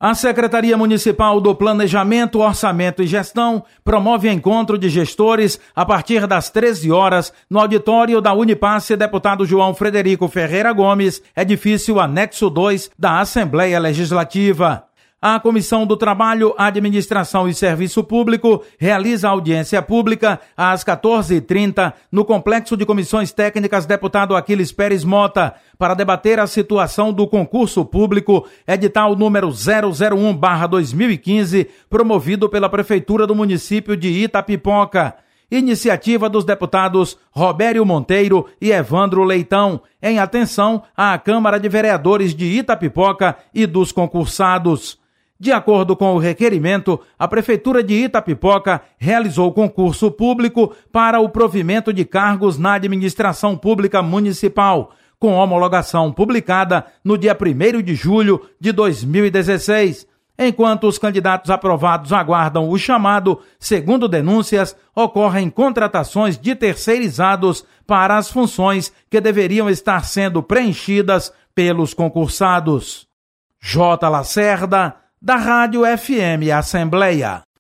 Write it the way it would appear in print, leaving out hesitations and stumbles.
A Secretaria Municipal do Planejamento, Orçamento e Gestão promove encontro de gestores a partir das 13 horas no auditório da Unipasse Deputado João Frederico Ferreira Gomes, edifício anexo 2 da Assembleia Legislativa. A Comissão do Trabalho, Administração e Serviço Público realiza audiência pública às 14h30 no Complexo de Comissões Técnicas Deputado Aquiles Pérez Mota para debater a situação do concurso público edital número 001/2015 promovido pela Prefeitura do município de Itapipoca. Iniciativa dos deputados Robério Monteiro e Evandro Leitão, em atenção à Câmara de Vereadores de Itapipoca e dos concursados. De acordo com o requerimento, a Prefeitura de Itapipoca realizou concurso público para o provimento de cargos na administração pública municipal, com homologação publicada no dia 1º de julho de 2016. Enquanto os candidatos aprovados aguardam o chamado, segundo denúncias, ocorrem contratações de terceirizados para as funções que deveriam estar sendo preenchidas pelos concursados. J. Lacerda, da Rádio FM Assembleia.